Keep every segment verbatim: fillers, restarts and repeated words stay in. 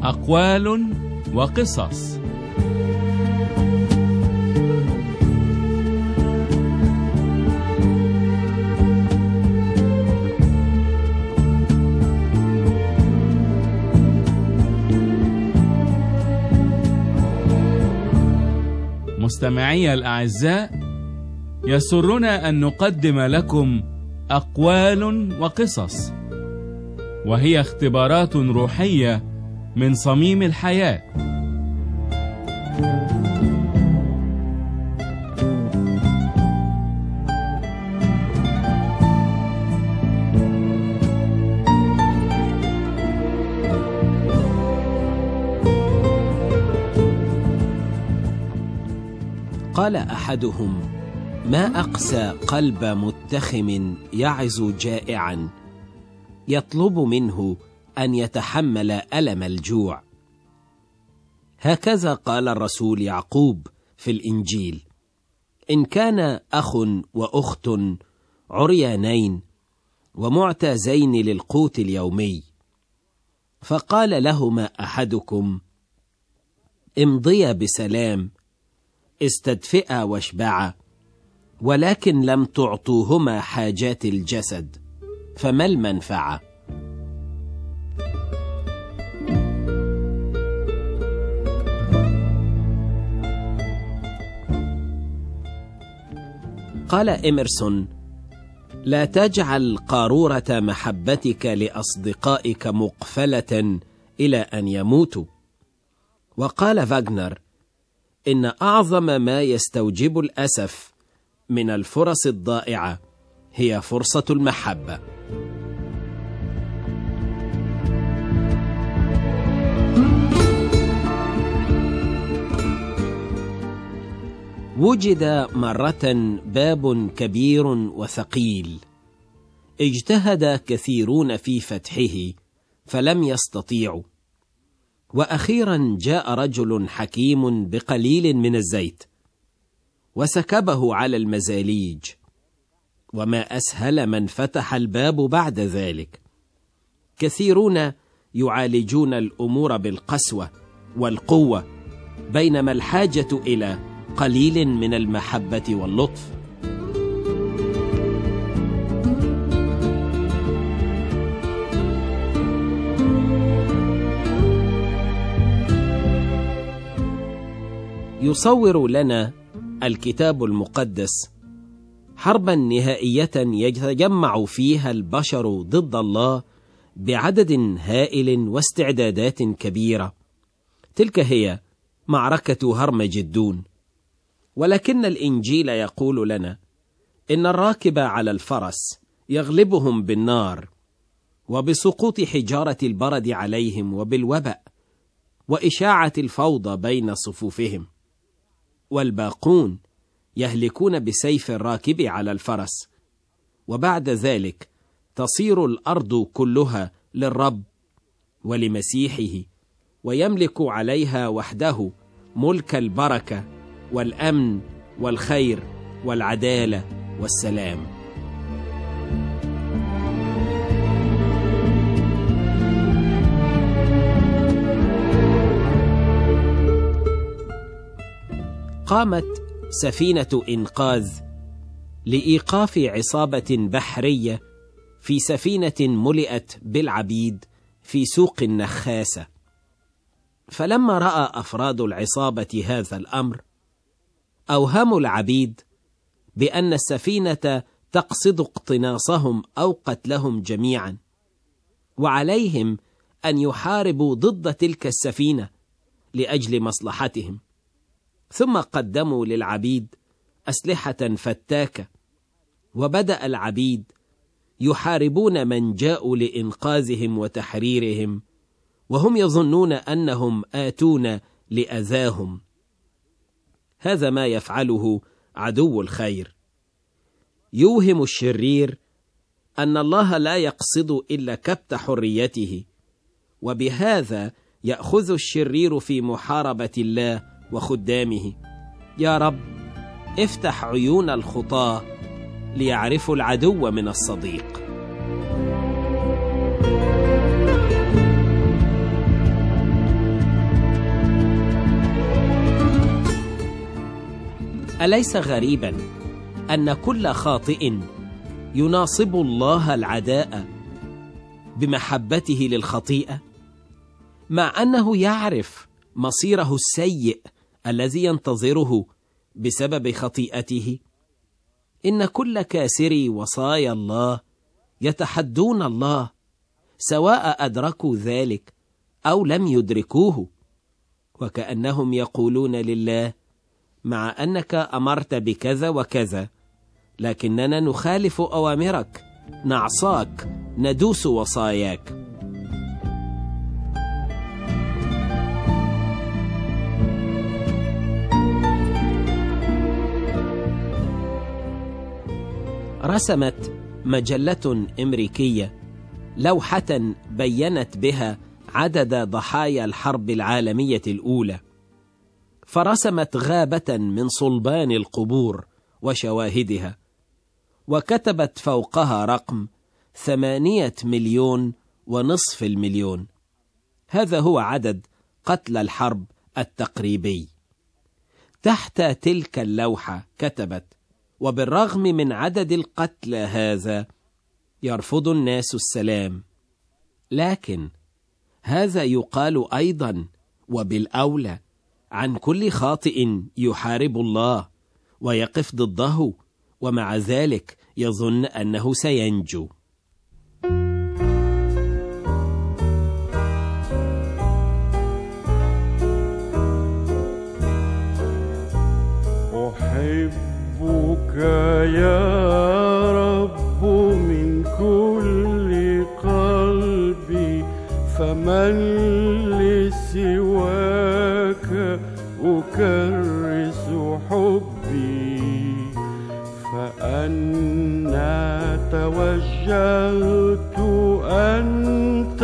أقوال وقصص. مستمعي الأعزاء، يسرنا أن نقدم لكم أقوال وقصص، وهي اختبارات روحية من صميم الحياة. قال أحدهم: ما أقسى قلب متخم يعز جائعا يطلب منه أن يتحمل ألم الجوع. هكذا قال الرسول يعقوب في الإنجيل: إن كان أخ وأخت عريانين ومعتازين للقوت اليومي، فقال لهما أحدكم: امضيا بسلام، استدفئا واشبعا، ولكن لم تعطوهما حاجات الجسد، فما المنفعة؟ قال إمرسون: لا تجعل قارورة محبتك لأصدقائك مقفلة إلى أن يموتوا. وقال فاغنر: إن أعظم ما يستوجب الأسف من الفرص الضائعة هي فرصة المحبة. وجد مرة باب كبير وثقيل، اجتهد كثيرون في فتحه فلم يستطيعوا، وأخيرا جاء رجل حكيم بقليل من الزيت وسكبه على المزاليج، وما أسهل من فتح الباب بعد ذلك. كثيرون يعالجون الأمور بالقسوة والقوة، بينما الحاجة إلى قليل من المحبة واللطف. يصور لنا الكتاب المقدس حربا نهائية يتجمع فيها البشر ضد الله بعدد هائل واستعدادات كبيرة. تلك هي معركة هرمجدون. ولكن الإنجيل يقول لنا إن الراكب على الفرس يغلبهم بالنار وبسقوط حجارة البرد عليهم وبالوبأ وإشاعة الفوضى بين صفوفهم، والباقون يهلكون بسيف الراكب على الفرس، وبعد ذلك تصير الأرض كلها للرب ولمسيحه، ويملك عليها وحده ملك البركة والأمن والخير والعدالة والسلام. قامت سفينة إنقاذ لإيقاف عصابة بحرية في سفينة ملئت بالعبيد في سوق النخاسة. فلما رأى أفراد العصابة هذا الأمر، أوهموا العبيد بأن السفينة تقصد اقتناصهم أو قتلهم جميعا، وعليهم أن يحاربوا ضد تلك السفينة لأجل مصلحتهم. ثم قدموا للعبيد أسلحة فتاكة، وبدأ العبيد يحاربون من جاءوا لإنقاذهم وتحريرهم، وهم يظنون أنهم آتون لأذاهم. هذا ما يفعله عدو الخير، يوهم الشرير أن الله لا يقصد إلا كبت حريته، وبهذا يأخذ الشرير في محاربة الله وخدامه. يا رب، افتح عيون الخطاة ليعرفوا العدو من الصديق. أليس غريبا أن كل خاطئ يناصب الله العداء بمحبته للخطيئة، مع أنه يعرف مصيره السيء الذي ينتظره بسبب خطيئته؟ إن كل كاسري وصايا الله يتحدون الله، سواء أدركوا ذلك أو لم يدركوه، وكأنهم يقولون لله: مع أنك أمرت بكذا وكذا، لكننا نخالف أوامرك، نعصاك، ندوس وصاياك. رسمت مجلة أمريكية لوحة بيّنت بها عدد ضحايا الحرب العالمية الأولى، فرسمت غابة من صلبان القبور وشواهدها، وكتبت فوقها رقم ثمانية مليون ونصف المليون. هذا هو عدد قتلى الحرب التقريبي. تحت تلك اللوحة كتبت: وبالرغم من عدد القتلى هذا يرفض الناس السلام، لكن هذا يقال أيضا وبالأولى عن كل خاطئ يحارب الله ويقف ضده، ومع ذلك يظن أنه سينجو. أحبك يا رب من كل قلبي، فمن لسواك أكرس حبي، فأنا توجهت أنت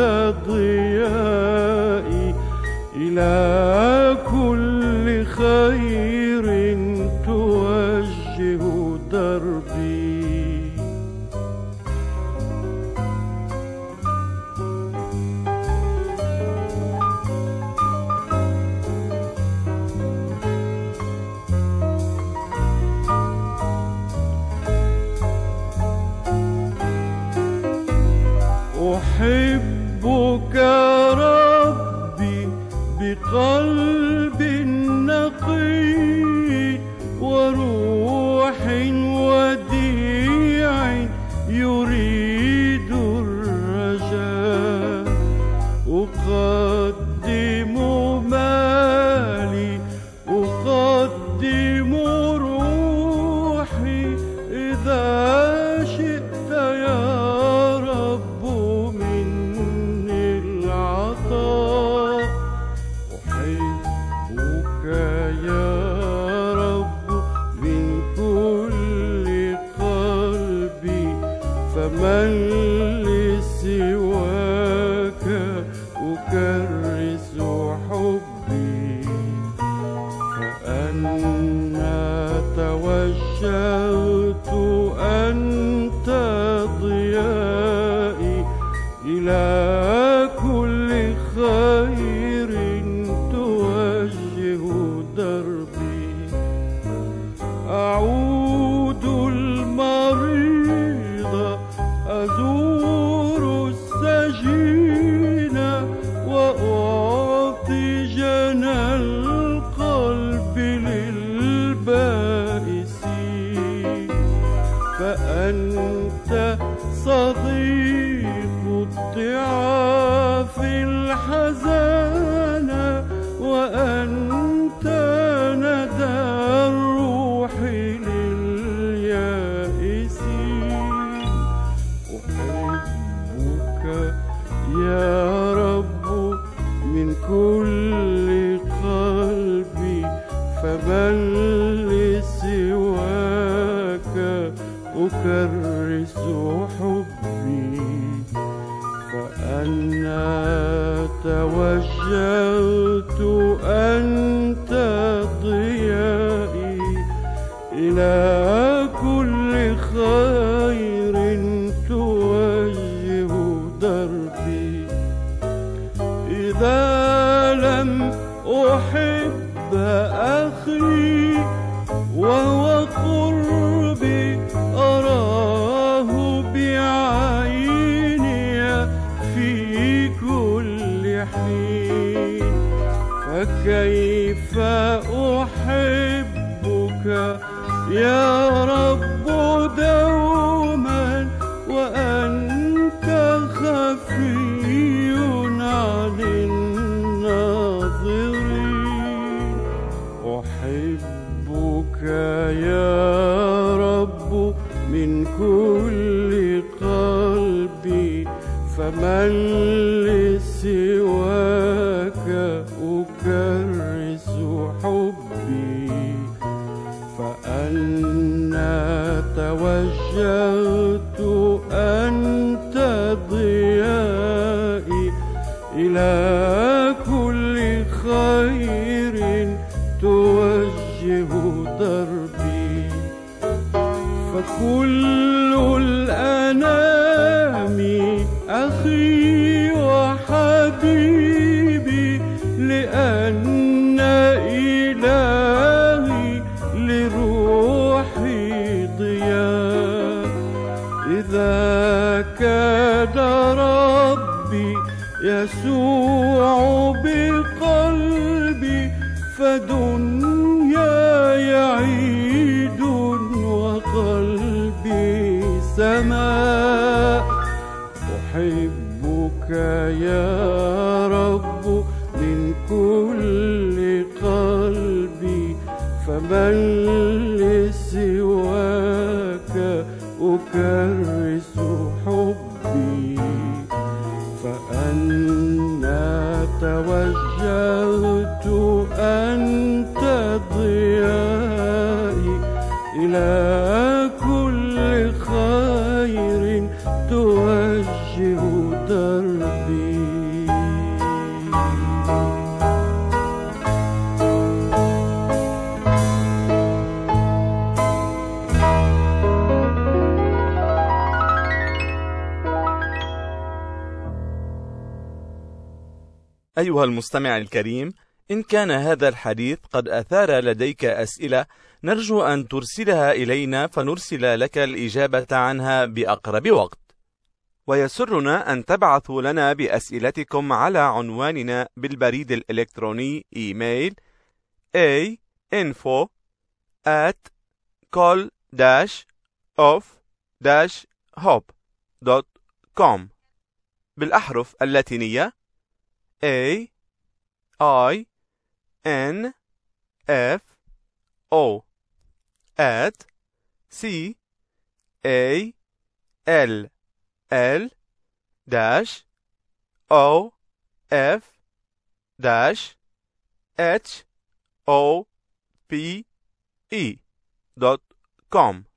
ضيائي، إلى كل خير توجه دربي. أحبك ربي بقلب نقي وروح وديع يريد الرجاء، أقدم مالي أقدم روحي، إذا شئت يا رب مني العطاء. أحبك يا رب من كل قلبي، فمن لسواك أكرس حبي، فأنا توجهت أنت ضيائي، إلى كل خير توجه دربي. أعود المريض أزور السجين، وأعطي جنى القلب للبائسين، فأنت صديق الضعاف الحزان، وأنت ندى الروح لليائسين. أحبك يا رب من كل قلبي، فمن لسواك أكرس حبي، فأنا توجهت أنت ضيائي، إلى كل خير توجه دربي. إذا لم أحب أخي وهو يا رب دوما وأنت خفي عن الناظرين. أحبك يا رب من كل قلبي، فمن لسواك أكرس حبي. فأنا توجهت أنت ضيائي، إلى كل خير توجه دربي. فكل الأنام أخي وحبيبي، لأن إلهي لروحي ضياء. إذا كان ربي يسوع بقلبي، فدنياي عيد وقلبي سماء. أحبك يا رب من كل قلبي، فمن لسواك أكرس حبي. فأنا توجهت أنت ضيائي، إلى كل خير توجه دربي. أيها المستمع الكريم، إن كان هذا الحديث قد أثار لديك أسئلة، نرجو أن ترسلها إلينا فنرسل لك الإجابة عنها بأقرب وقت. ويسرنا أن تبعثوا لنا بأسئلتكم على عنواننا بالبريد الإلكتروني إيميل a info at col dash of dash hope dot com بالأحرف اللاتينية A I N F O at C A L L dash O F dash H O P E dot com.